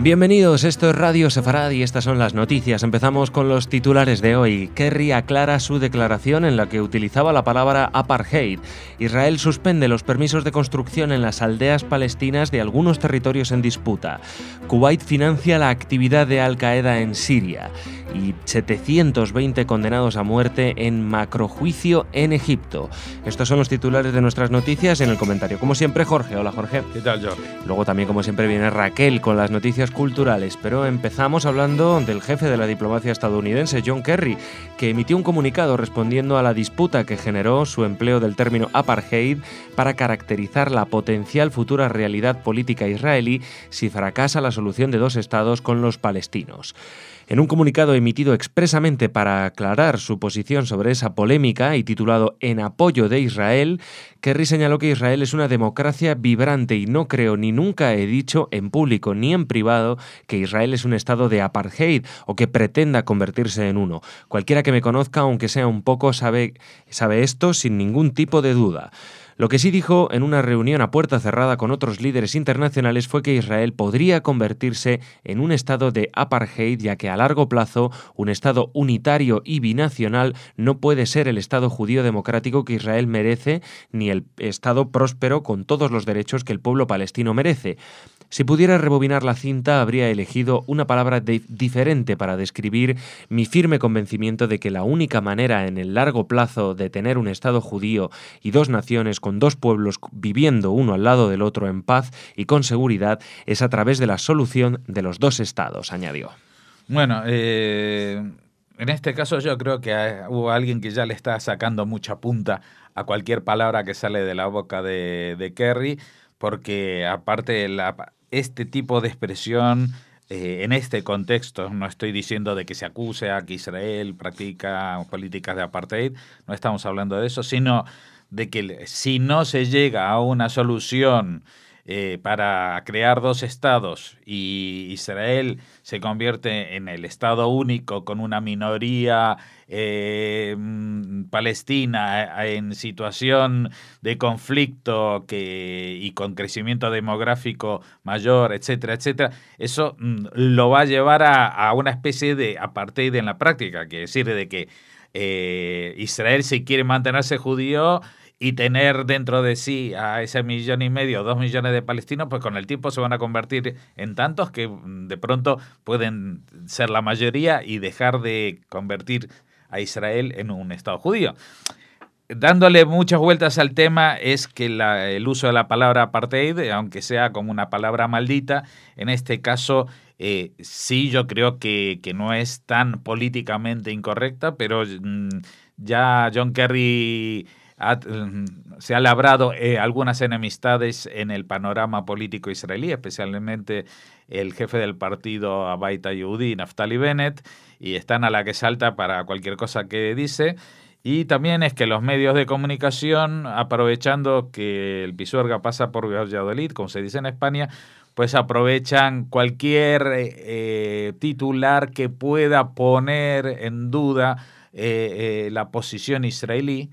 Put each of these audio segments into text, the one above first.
Bienvenidos, esto es Radio Sefarad y estas son las noticias. Empezamos con los titulares de hoy. Kerry aclara su declaración en la que utilizaba la palabra apartheid. Israel suspende los permisos de construcción en las aldeas palestinas de algunos territorios en disputa. Kuwait financia la actividad de Al-Qaeda en Siria. Y 720 condenados a muerte en macrojuicio en Egipto. Estos son los titulares de nuestras noticias. En el comentario, como siempre, Jorge. Hola, Jorge. ¿Qué tal, Jordi? Luego también, como siempre, viene Raquel con las noticias culturales, pero empezamos hablando del jefe de la diplomacia estadounidense, John Kerry, que emitió un comunicado respondiendo a la disputa que generó su empleo del término apartheid para caracterizar la potencial futura realidad política israelí si fracasa la solución de dos estados con los palestinos. En un comunicado emitido expresamente para aclarar su posición sobre esa polémica y titulado En apoyo de Israel, Kerry señaló que Israel es una democracia vibrante y no creo ni nunca he dicho en público ni en privado que Israel es un estado de apartheid o que pretenda convertirse en uno. Cualquiera que me conozca, aunque sea un poco, sabe esto sin ningún tipo de duda. Lo que sí dijo en una reunión a puerta cerrada con otros líderes internacionales fue que Israel podría convertirse en un estado de apartheid, ya que a largo plazo un estado unitario y binacional no puede ser el estado judío democrático que Israel merece, ni el estado próspero con todos los derechos que el pueblo palestino merece. Si pudiera rebobinar la cinta, habría elegido una palabra diferente para describir mi firme convencimiento de que la única manera en el largo plazo de tener un Estado judío y dos naciones con dos pueblos viviendo uno al lado del otro en paz y con seguridad es a través de la solución de los dos Estados, añadió. Bueno, en este caso yo creo que hubo alguien que ya le está sacando mucha punta a cualquier palabra que sale de la boca de Kerry, porque aparte este tipo de expresión en este contexto, no estoy diciendo de que se acuse a que Israel practica políticas de apartheid, no estamos hablando de eso, sino de que si no se llega a una solución para crear dos estados y Israel se convierte en el estado único con una minoría palestina en situación de conflicto y con crecimiento demográfico mayor, etcétera, etcétera, eso lo va a llevar a una especie de apartheid en la práctica, que es decir, de que Israel, si quiere mantenerse judío y tener dentro de sí a ese 1,5 millones, 2 millones de palestinos, pues con el tiempo se van a convertir en tantos que de pronto pueden ser la mayoría y dejar de convertir a Israel en un Estado judío. Dándole muchas vueltas al tema es que el uso de la palabra apartheid, aunque sea como una palabra maldita, en este caso sí yo creo que no es tan políticamente incorrecta, pero ya John Kerry se ha labrado algunas enemistades en el panorama político israelí, especialmente el jefe del partido Abait Yehudi, Naftali Bennett, y están a la que salta para cualquier cosa que dice. Y también es que los medios de comunicación, aprovechando que el Pisuerga pasa por Valladolid, como se dice en España, pues aprovechan cualquier titular que pueda poner en duda la posición israelí,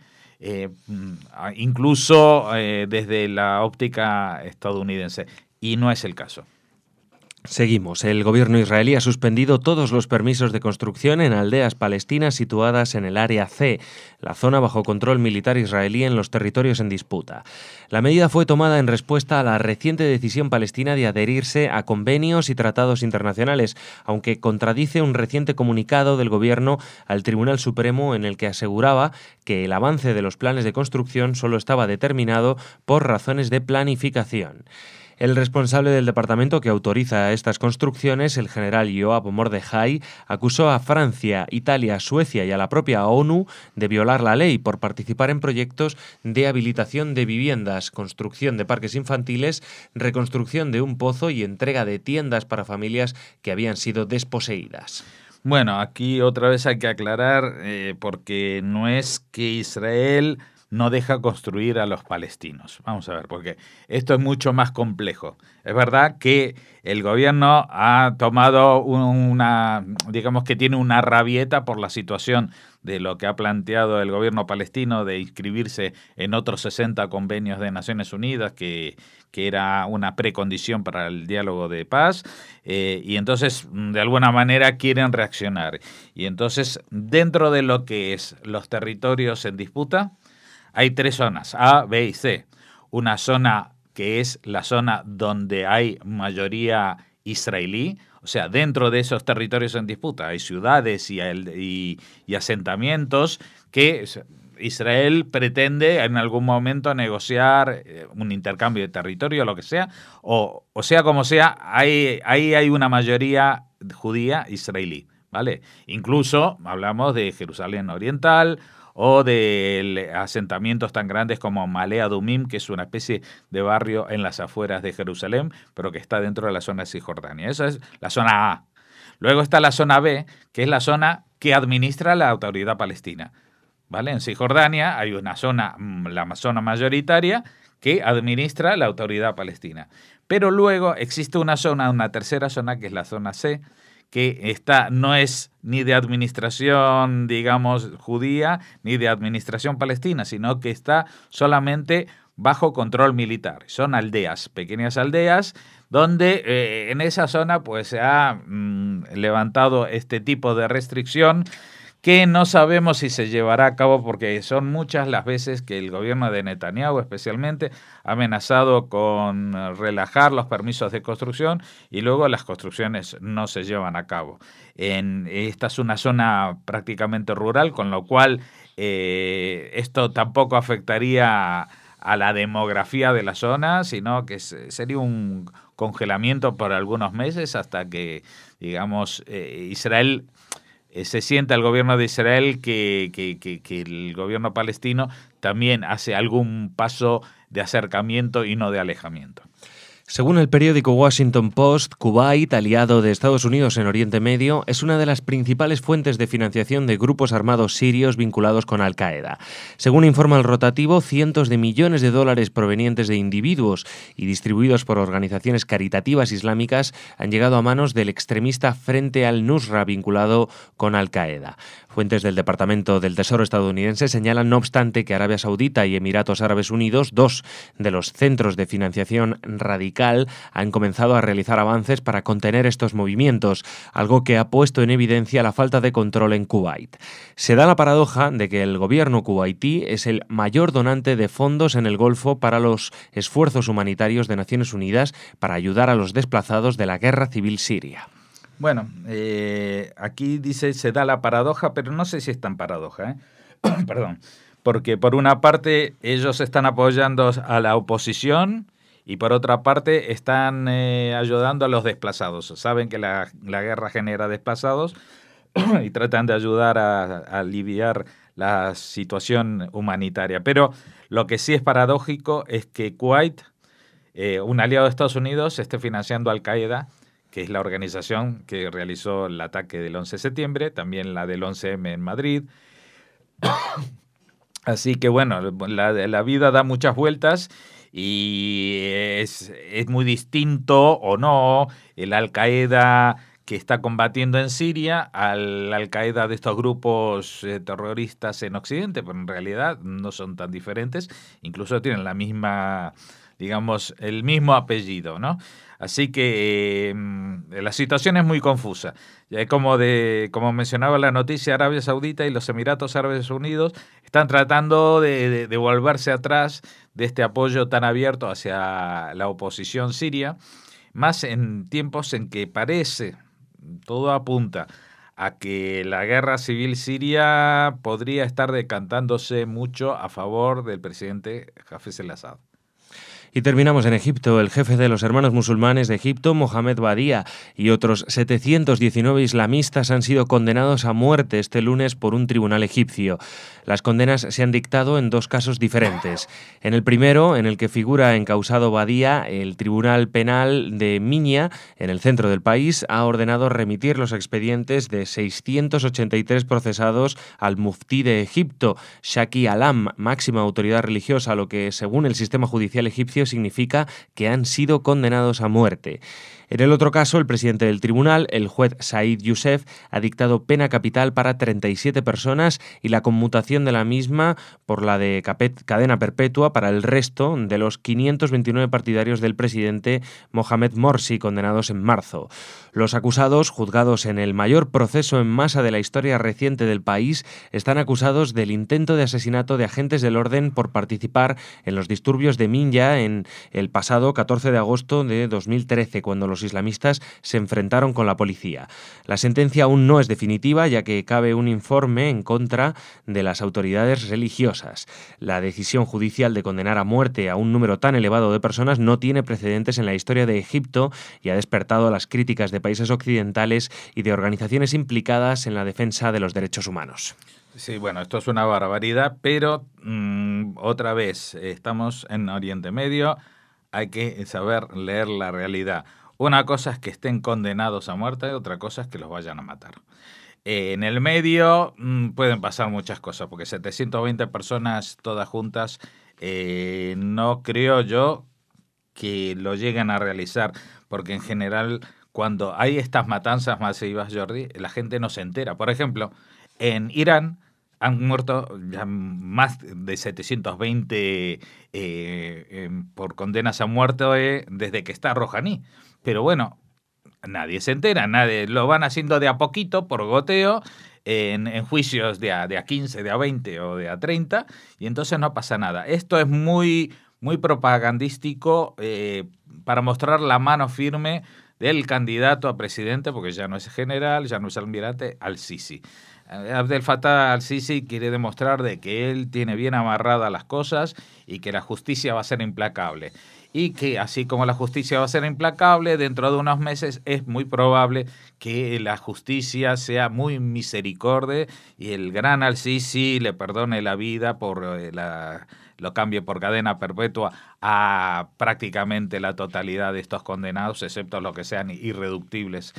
incluso desde la óptica estadounidense. Y no es el caso. Seguimos. El gobierno israelí ha suspendido todos los permisos de construcción en aldeas palestinas situadas en el Área C, la zona bajo control militar israelí en los territorios en disputa. La medida fue tomada en respuesta a la reciente decisión palestina de adherirse a convenios y tratados internacionales, aunque contradice un reciente comunicado del gobierno al Tribunal Supremo en el que aseguraba que el avance de los planes de construcción solo estaba determinado por razones de planificación. El responsable del departamento que autoriza estas construcciones, el general Yoav Mordejai, acusó a Francia, Italia, Suecia y a la propia ONU de violar la ley por participar en proyectos de habilitación de viviendas, construcción de parques infantiles, reconstrucción de un pozo y entrega de tiendas para familias que habían sido desposeídas. Bueno, aquí otra vez hay que aclarar, porque no es que Israel no deja construir a los palestinos. Vamos a ver, porque esto es mucho más complejo. Es verdad que el gobierno ha tomado digamos que tiene una rabieta por la situación de lo que ha planteado el gobierno palestino de inscribirse en otros 60 convenios de Naciones Unidas, que era una precondición para el diálogo de paz, y entonces de alguna manera quieren reaccionar. Y entonces dentro de lo que es los territorios en disputa hay 3 zonas, A, B y C. Una zona que es la zona donde hay mayoría israelí, o sea, dentro de esos territorios en disputa hay ciudades y asentamientos que Israel pretende en algún momento negociar un intercambio de territorio, lo que sea, o sea como sea, ahí hay una mayoría judía israelí, ¿vale? Incluso hablamos de Jerusalén Oriental o de asentamientos tan grandes como Male Adumim, que es una especie de barrio en las afueras de Jerusalén, pero que está dentro de la zona de Cisjordania. Esa es la zona A. Luego está la zona B, que es la zona que administra la autoridad palestina, ¿vale? En Cisjordania hay una zona, la zona mayoritaria, que administra la autoridad palestina. Pero luego existe una tercera zona, que es la zona C, que no es ni de administración, digamos, judía, ni de administración palestina, sino que está solamente bajo control militar. Son aldeas, pequeñas aldeas, donde en esa zona pues se ha levantado este tipo de restricción que no sabemos si se llevará a cabo porque son muchas las veces que el gobierno de Netanyahu especialmente ha amenazado con relajar los permisos de construcción y luego las construcciones no se llevan a cabo. Esta es una zona prácticamente rural, con lo cual esto tampoco afectaría a la demografía de la zona, sino que sería un congelamiento por algunos meses hasta que, digamos, Israel... se sienta el gobierno de Israel que el gobierno palestino también hace algún paso de acercamiento y no de alejamiento. Según el periódico Washington Post, Kuwait, aliado de Estados Unidos en Oriente Medio, es una de las principales fuentes de financiación de grupos armados sirios vinculados con Al-Qaeda. Según informa el rotativo, cientos de millones de dólares provenientes de individuos y distribuidos por organizaciones caritativas islámicas han llegado a manos del extremista Frente al-Nusra vinculado con Al-Qaeda. Fuentes del Departamento del Tesoro estadounidense señalan, no obstante, que Arabia Saudita y Emiratos Árabes Unidos, 2 de los centros de financiación radical, han comenzado a realizar avances para contener estos movimientos, algo que ha puesto en evidencia la falta de control en Kuwait. Se da la paradoja de que el gobierno kuwaití es el mayor donante de fondos en el Golfo para los esfuerzos humanitarios de Naciones Unidas para ayudar a los desplazados de la guerra civil siria. Bueno, aquí dice se da la paradoja, pero no sé si es tan paradoja, Perdón. Porque por una parte ellos están apoyando a la oposición y por otra parte están ayudando a los desplazados. Saben que la guerra genera desplazados y tratan de ayudar a aliviar la situación humanitaria. Pero lo que sí es paradójico es que Kuwait, un aliado de Estados Unidos, esté financiando a Al-Qaeda, que es la organización que realizó el ataque del 11 de septiembre, también la del 11M en Madrid. Así que bueno, la vida da muchas vueltas y es muy distinto o no el Al-Qaeda que está combatiendo en Siria al Al-Qaeda de estos grupos terroristas en Occidente, pero en realidad no son tan diferentes, incluso tienen la misma, digamos, el mismo apellido, ¿no? Así que la situación es muy confusa. Como mencionaba la noticia, Arabia Saudita y los Emiratos Árabes Unidos están tratando de volverse atrás de este apoyo tan abierto hacia la oposición siria, más en tiempos en que parece, todo apunta a que la guerra civil siria podría estar decantándose mucho a favor del presidente Hafez el-Assad. Y terminamos en Egipto. El jefe de los Hermanos Musulmanes de Egipto, Mohamed Badia, y otros 719 islamistas han sido condenados a muerte este lunes por un tribunal egipcio. Las condenas se han dictado en 2 casos diferentes. En el primero, en el que figura encausado Badia, el Tribunal Penal de Minya, en el centro del país, ha ordenado remitir los expedientes de 683 procesados al muftí de Egipto, Shaki Alam, máxima autoridad religiosa, lo que, según el sistema judicial egipcio, significa que han sido condenados a muerte. En el otro caso, el presidente del tribunal, el juez Said Youssef, ha dictado pena capital para 37 personas y la conmutación de la misma por la de cadena perpetua para el resto de los 529 partidarios del presidente Mohamed Morsi, condenados en marzo. Los acusados, juzgados en el mayor proceso en masa de la historia reciente del país, están acusados del intento de asesinato de agentes del orden por participar en los disturbios de Minya en el pasado 14 de agosto de 2013, cuando los islamistas se enfrentaron con la policía. La sentencia aún no es definitiva, ya que cabe un informe en contra de las autoridades religiosas. La decisión judicial de condenar a muerte a un número tan elevado de personas no tiene precedentes en la historia de Egipto y ha despertado las críticas de países occidentales y de organizaciones implicadas en la defensa de los derechos humanos. Sí, bueno, esto es una barbaridad, pero otra vez, estamos en Oriente Medio, hay que saber leer la realidad. Una cosa es que estén condenados a muerte, otra cosa es que los vayan a matar. En el medio pueden pasar muchas cosas, porque 720 personas todas juntas, no creo yo que lo lleguen a realizar, porque en general cuando hay estas matanzas masivas, Jordi, la gente no se entera. Por ejemplo, en Irán han muerto ya más de 720 por condenas a muerte desde que está Rouhani. Pero bueno, nadie se entera, nadie lo van haciendo de a poquito, por goteo, en juicios de a 15, de a 20 o de a 30, y entonces no pasa nada. Esto es muy, muy propagandístico para mostrar la mano firme del candidato a presidente, porque ya no es general, ya no es almirante, al-Sisi. Abdel Fattah al-Sisi quiere demostrar de que él tiene bien amarradas las cosas y que la justicia va a ser implacable. Y que así como la justicia va a ser implacable, dentro de unos meses es muy probable que la justicia sea muy misericordia y el gran al-Sisi le perdone la vida por lo cambie por cadena perpetua a prácticamente la totalidad de estos condenados, excepto los que sean irreductibles.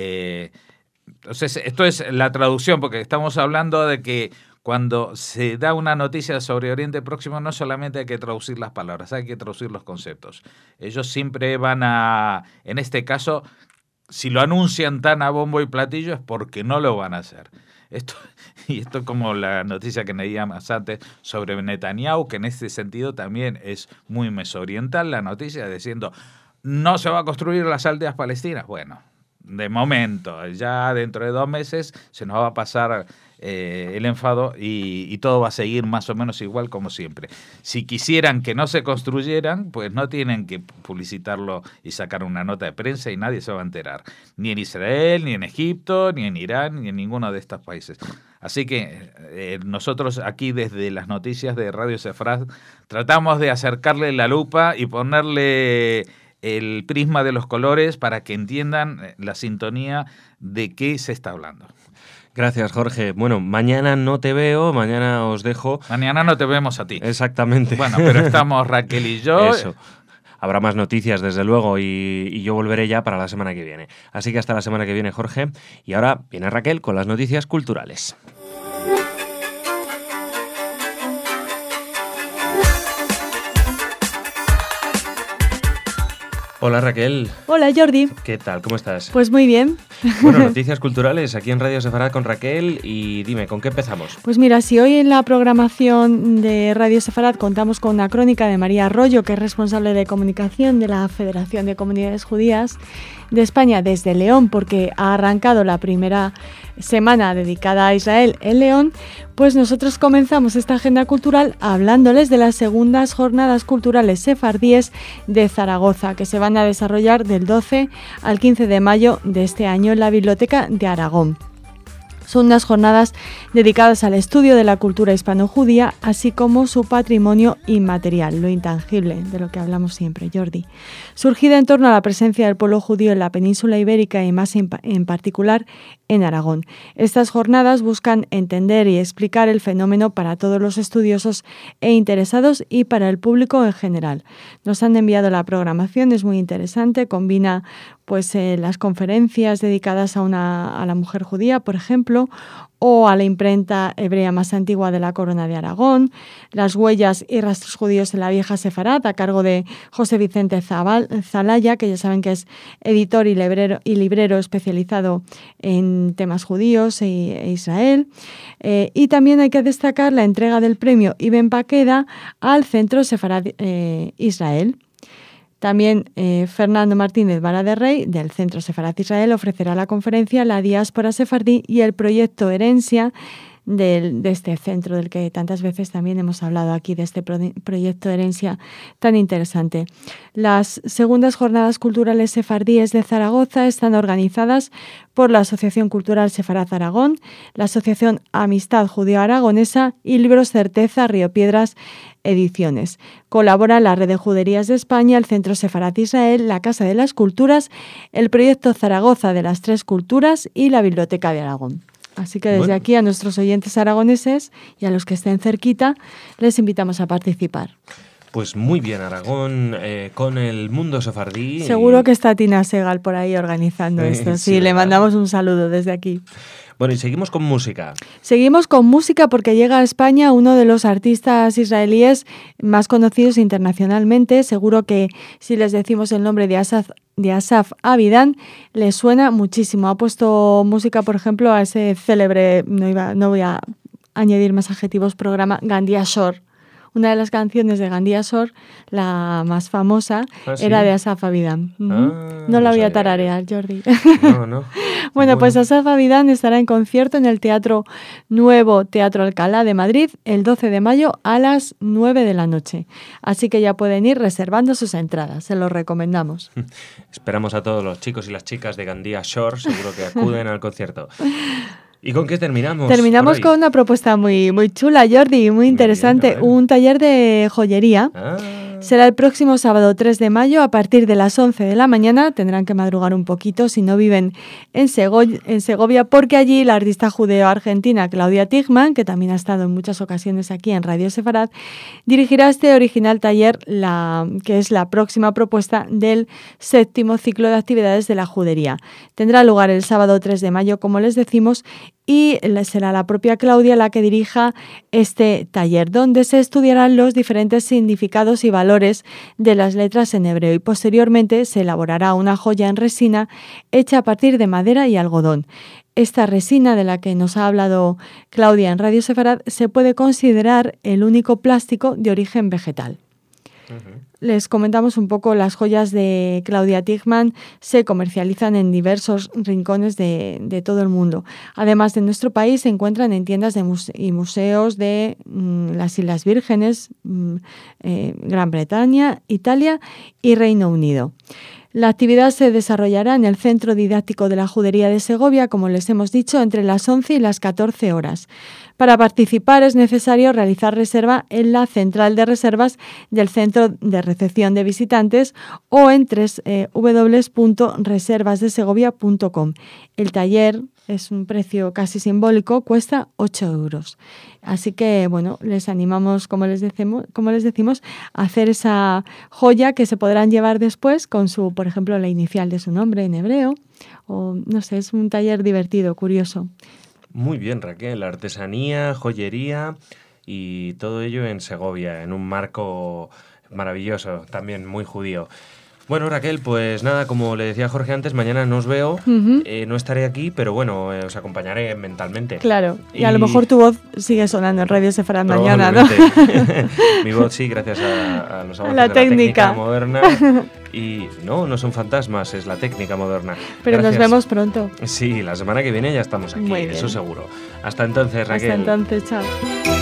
Entonces, esto es la traducción, porque estamos hablando de que cuando se da una noticia sobre Oriente Próximo no solamente hay que traducir las palabras, hay que traducir los conceptos. Ellos siempre van a, en este caso, si lo anuncian tan a bombo y platillo es porque no lo van a hacer. Esto como la noticia que leíamos antes sobre Netanyahu, que en este sentido también es muy mesooriental la noticia, diciendo no se va a construir las aldeas palestinas. Bueno, de momento, ya dentro de 2 meses se nos va a pasar el enfado y todo va a seguir más o menos igual como siempre. Si quisieran que no se construyeran, pues no tienen que publicitarlo y sacar una nota de prensa y nadie se va a enterar. Ni en Israel, ni en Egipto, ni en Irán, ni en ninguno de estos países. Así que nosotros aquí desde las noticias de Radio Sefrat tratamos de acercarle la lupa y ponerle el prisma de los colores para que entiendan la sintonía de qué se está hablando. Gracias, Jorge. Bueno, mañana no te veo, mañana os dejo. Mañana no te vemos a ti. Exactamente. Bueno, pero estamos Raquel y yo. Eso. Habrá más noticias, desde luego, y yo volveré ya para la semana que viene. Así que hasta la semana que viene, Jorge. Y ahora viene Raquel con las noticias culturales. Hola Raquel. Hola Jordi. ¿Qué tal? ¿Cómo estás? Pues muy bien. Bueno, noticias culturales aquí en Radio Sefrat con Raquel y dime, ¿con qué empezamos? Pues mira, si hoy en la programación de Radio Sefrat contamos con una crónica de María Arroyo, que es responsable de comunicación de la Federación de Comunidades Judías de España desde León, porque ha arrancado la primera semana dedicada a Israel en León, pues nosotros comenzamos esta agenda cultural hablándoles de las segundas jornadas culturales sefardíes de Zaragoza, que se van a desarrollar del 12 al 15 de mayo de este año en la Biblioteca de Aragón. Son unas jornadas dedicadas al estudio de la cultura hispano-judía, así como su patrimonio inmaterial, lo intangible, de lo que hablamos siempre, Jordi. Surgida en torno a la presencia del pueblo judío en la península ibérica y más en particular en Aragón. Estas jornadas buscan entender y explicar el fenómeno para todos los estudiosos e interesados y para el público en general. Nos han enviado la programación, es muy interesante, combina pues las conferencias dedicadas a la mujer judía, por ejemplo, ejemplo, o a la imprenta hebrea más antigua de la Corona de Aragón, las huellas y rastros judíos en la vieja Sefarad, a cargo de José Vicente Zalaya, que ya saben que es editor y librero especializado en temas judíos e Israel. Y también hay que destacar la entrega del premio Ibn Paqueda al Centro Sefarad Israel. También Fernando Martínez Vara de Rey, del Centro Sefarad Israel, ofrecerá la conferencia La diáspora sefardí y el proyecto Herencia de este centro del que tantas veces también hemos hablado aquí, de este proyecto Herencia tan interesante. Las segundas jornadas culturales sefardíes de Zaragoza están organizadas por la Asociación Cultural Sefarad Aragón, la Asociación Amistad Judeo-Aragonesa y Libros Certeza Río Piedras Ediciones. Colabora la Red de Juderías de España, el Centro Sefarad Israel, la Casa de las Culturas, el proyecto Zaragoza de las Tres Culturas y la Biblioteca de Aragón. Así que desde aquí a nuestros oyentes aragoneses y a los que estén cerquita, les invitamos a participar. Pues muy bien, Aragón, con el mundo sefardí. Seguro que está Tina Segal por ahí organizando esto. Sí, le mandamos un saludo desde aquí. Bueno, y seguimos con música. Seguimos con música porque llega a España uno de los artistas israelíes más conocidos internacionalmente. Seguro que si les decimos el nombre de Asaf Avidan, les suena muchísimo. Ha puesto música, por ejemplo, a ese célebre, no voy a añadir más adjetivos, programa Gandia Shore. Una de las canciones de Gandia Shore, la más famosa, era de Asaf Avidan. No la voy a tararear, Jordi. No. Bueno, pues Asaf Avidan estará en concierto en el Nuevo Teatro Alcalá de Madrid el 12 de mayo a las 9 de la noche. Así que ya pueden ir reservando sus entradas, se los recomendamos. Esperamos a todos los chicos y las chicas de Gandia Shore, seguro que acuden al concierto. ¿Y con qué terminamos? Terminamos con una propuesta muy, muy chula, Jordi, muy interesante. Bien, un taller de joyería. Será el próximo sábado 3 de mayo a partir de las 11 de la mañana. Tendrán que madrugar un poquito si no viven en Segovia, porque allí la artista judeo-argentina Claudia Tigman, que también ha estado en muchas ocasiones aquí en Radio Sefarad, dirigirá este original taller, que es la próxima propuesta del 7º ciclo de actividades de la judería. Tendrá lugar el sábado 3 de mayo, como les decimos, y será la propia Claudia la que dirija este taller, donde se estudiarán los diferentes significados y valores de las letras en hebreo, y posteriormente se elaborará una joya en resina hecha a partir de madera y algodón. Esta resina de la que nos ha hablado Claudia en Radio Sefarad se puede considerar el único plástico de origen vegetal. Les comentamos un poco, las joyas de Claudia Tigman se comercializan en diversos rincones de todo el mundo. Además de nuestro país, se encuentran en tiendas y museos de las Islas Vírgenes, Gran Bretaña, Italia y Reino Unido. La actividad se desarrollará en el Centro Didáctico de la Judería de Segovia, como les hemos dicho, entre las 11 y las 14 horas. Para participar es necesario realizar reserva en la central de reservas del Centro de Recepción de Visitantes o en www.reservasdesegovia.com. El taller es un precio casi simbólico, cuesta 8 euros. Así que, bueno, les animamos, como les decimos, a hacer esa joya que se podrán llevar después con por ejemplo, la inicial de su nombre en hebreo. O, no sé, es un taller divertido, curioso. Muy bien, Raquel. Artesanía, joyería y todo ello en Segovia, en un marco maravilloso, también muy judío. Bueno, Raquel, pues nada, como le decía Jorge antes, mañana no os veo, no estaré aquí, pero bueno, os acompañaré mentalmente. Claro, y a lo mejor tu voz sigue sonando en Radio Sefarad mañana, ¿no? Mi voz sí, gracias a los avances de la técnica moderna. Y no son fantasmas, es la técnica moderna. Pero gracias. Nos vemos pronto. Sí, la semana que viene ya estamos aquí, eso seguro. Hasta entonces, Raquel. Hasta entonces, chao.